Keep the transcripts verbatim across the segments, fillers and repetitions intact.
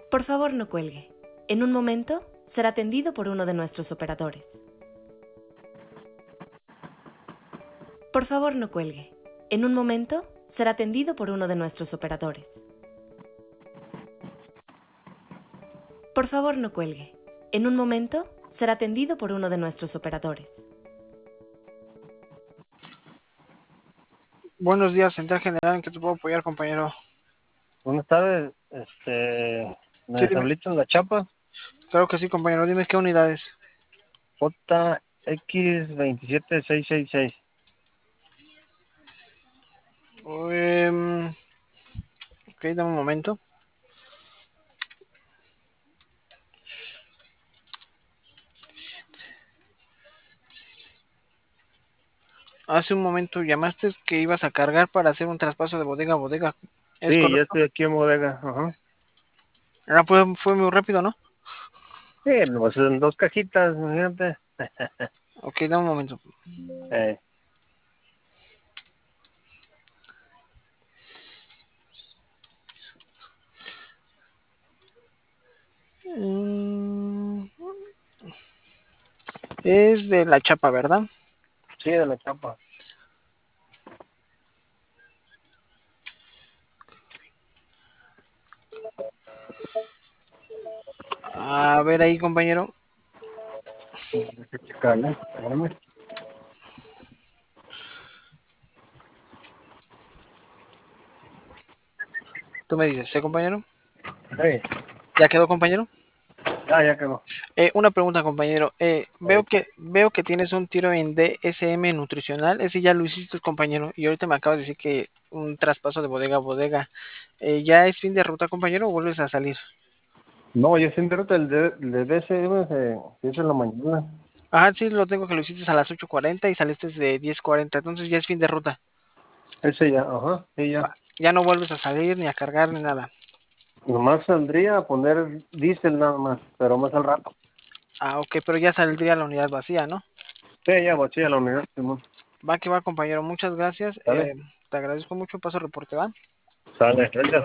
Por favor, no cuelgue. En un momento será atendido por uno de nuestros operadores. Por favor, no cuelgue. En un momento será atendido por uno de nuestros operadores. Por favor, no cuelgue. En un momento será atendido por uno de nuestros operadores. Buenos días, Central General, ¿en qué te puedo apoyar, compañero? Buenas tardes, este, Sí, me dime. habilitan la chapa Claro que sí, compañero. Dime qué unidades. J X veintisiete seis seis seis. Um, ok, dame un momento. Hace un momento llamaste que ibas a cargar para hacer un traspaso de bodega a bodega. ¿Es Sí, ya correcto? estoy aquí en bodega. Ajá. Ah, pues fue muy rápido, ¿no? Sí, pues en dos cajitas, imagínate. Ok, dame un momento. Eh, Mm, es de la chapa, ¿verdad? sí, de la chapa. A ver ahí, compañero. Hay que checarle, espérame. Tú me dices, ¿sí, compañero? Sí, ¿Ya quedó, compañero? ya, ya quedó. Eh, una pregunta, compañero. Eh, veo Eh, que veo que tienes un tiro en D S M nutricional. Ese ya lo hiciste, compañero. Y ahorita me acabas de decir que un traspaso de bodega a bodega. Eh, ¿ya es fin de ruta, compañero, o vuelves a salir? No, yo siempre el de, el de D S M se, se hizo en la mañana. Ajá, sí, lo tengo que lo hiciste a las ocho cuarenta y saliste de diez cuarenta. Entonces ya es fin de ruta. Ese ya, ajá, sí, ya. Va, ya no vuelves a salir ni a cargar ni nada. Nomás saldría a poner diésel nada más, pero más al rato. Ah, ok, pero ya saldría la unidad vacía, ¿no? Sí, ya vacía la unidad, Simón. Va que va, compañero. Muchas gracias. ¿Sale? Eh, te agradezco mucho. Paso reporte, ¿va? Sale, gracias.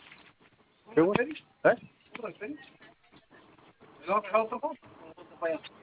¿Qué hubo, Eddie? ¿Eh? ¿No,